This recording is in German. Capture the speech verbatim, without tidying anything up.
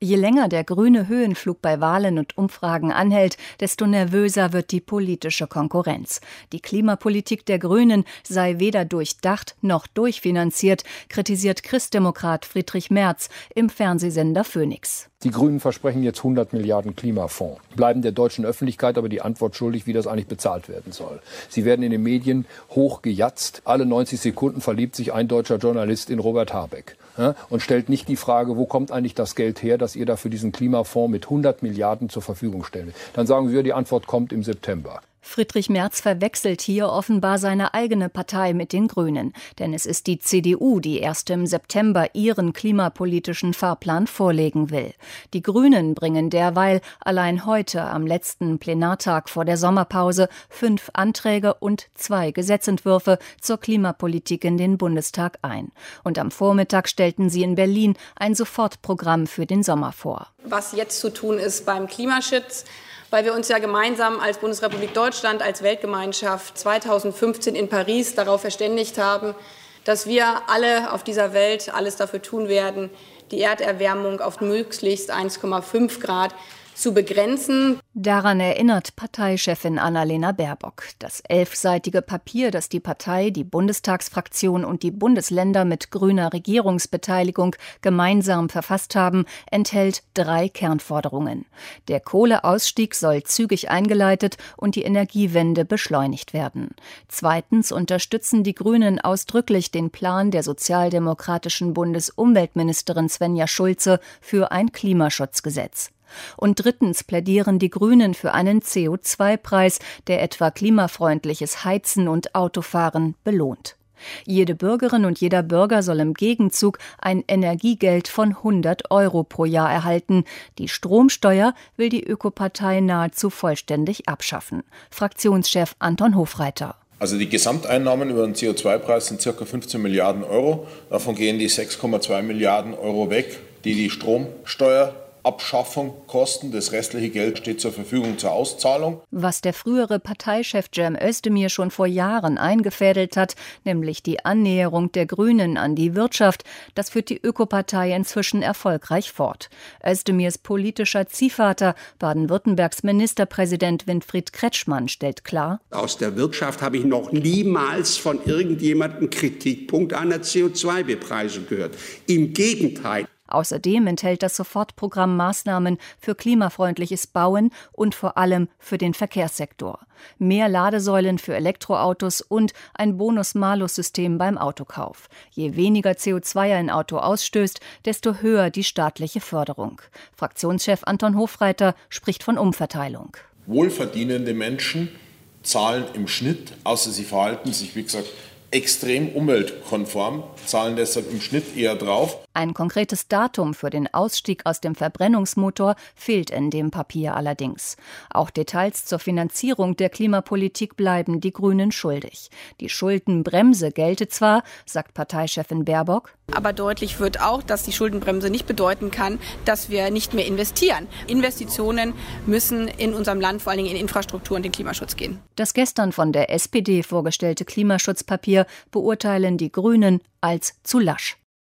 Je länger der grüne Höhenflug bei Wahlen und Umfragen anhält, desto nervöser wird die politische Konkurrenz. Die Klimapolitik der Grünen sei weder durchdacht noch durchfinanziert, kritisiert Christdemokrat Friedrich Merz im Fernsehsender Phoenix. Die Grünen versprechen jetzt hundert Milliarden Klimafonds, bleiben der deutschen Öffentlichkeit aber die Antwort schuldig, wie das eigentlich bezahlt werden soll. Sie werden in den Medien hoch gejatzt. Alle neunzig Sekunden verliebt sich ein deutscher Journalist in Robert Habeck. Ja, und stellt nicht die Frage, wo kommt eigentlich das Geld her, das ihr da für diesen Klimafonds mit hundert Milliarden zur Verfügung stellt. Dann sagen wir, die Antwort kommt im September. Friedrich Merz verwechselt hier offenbar seine eigene Partei mit den Grünen. Denn es ist die C D U, die erst im September ihren klimapolitischen Fahrplan vorlegen will. Die Grünen bringen derweil allein heute am letzten Plenartag vor der Sommerpause fünf Anträge und zwei Gesetzentwürfe zur Klimapolitik in den Bundestag ein. Und am Vormittag stellten sie in Berlin ein Sofortprogramm für den Sommer vor. Was jetzt zu tun ist beim Klimaschutz, weil wir uns ja gemeinsam als Bundesrepublik Deutschland, als Weltgemeinschaft zweitausendfünfzehn in Paris darauf verständigt haben, dass wir alle auf dieser Welt alles dafür tun werden, die Erderwärmung auf möglichst eins Komma fünf Grad zu begrenzen. Daran erinnert Parteichefin Annalena Baerbock. Das elfseitige Papier, das die Partei, die Bundestagsfraktion und die Bundesländer mit grüner Regierungsbeteiligung gemeinsam verfasst haben, enthält drei Kernforderungen. Der Kohleausstieg soll zügig eingeleitet und die Energiewende beschleunigt werden. Zweitens unterstützen die Grünen ausdrücklich den Plan der sozialdemokratischen Bundesumweltministerin Svenja Schulze für ein Klimaschutzgesetz. Und drittens plädieren die Grünen für einen C O zwei Preis, der etwa klimafreundliches Heizen und Autofahren belohnt. Jede Bürgerin und jeder Bürger soll im Gegenzug ein Energiegeld von hundert Euro pro Jahr erhalten. Die Stromsteuer will die Ökopartei nahezu vollständig abschaffen. Fraktionschef Anton Hofreiter. Also die Gesamteinnahmen über den C O zwei Preis sind ca. fünfzehn Milliarden Euro. Davon gehen die sechs Komma zwei Milliarden Euro weg, die die Stromsteuer Abschaffung kosten. Das restliche Geld steht zur Verfügung zur Auszahlung. Was der frühere Parteichef Cem Özdemir schon vor Jahren eingefädelt hat, nämlich die Annäherung der Grünen an die Wirtschaft, das führt die Ökopartei inzwischen erfolgreich fort. Özdemirs politischer Ziehvater, Baden-Württembergs Ministerpräsident Winfried Kretschmann, stellt klar: Aus der Wirtschaft habe ich noch niemals von irgendjemandem Kritikpunkt einer C O zwei Bepreisung gehört. Im Gegenteil. Außerdem enthält das Sofortprogramm Maßnahmen für klimafreundliches Bauen und vor allem für den Verkehrssektor. Mehr Ladesäulen für Elektroautos und ein Bonus-Malus-System beim Autokauf. Je weniger C O zwei ein Auto ausstößt, desto höher die staatliche Förderung. Fraktionschef Anton Hofreiter spricht von Umverteilung. Wohlverdienende Menschen zahlen im Schnitt, außer sie verhalten sich, wie gesagt, extrem umweltkonform, zahlen deshalb im Schnitt eher drauf. Ein konkretes Datum für den Ausstieg aus dem Verbrennungsmotor fehlt in dem Papier allerdings. Auch Details zur Finanzierung der Klimapolitik bleiben die Grünen schuldig. Die Schuldenbremse gelte zwar, sagt Parteichefin Baerbock, aber deutlich wird auch, dass die Schuldenbremse nicht bedeuten kann, dass wir nicht mehr investieren. Investitionen müssen in unserem Land vor allen Dingen in Infrastruktur und den Klimaschutz gehen. Das gestern von der S P D vorgestellte Klimaschutzpapier beurteilen die Grünen als zu lasch.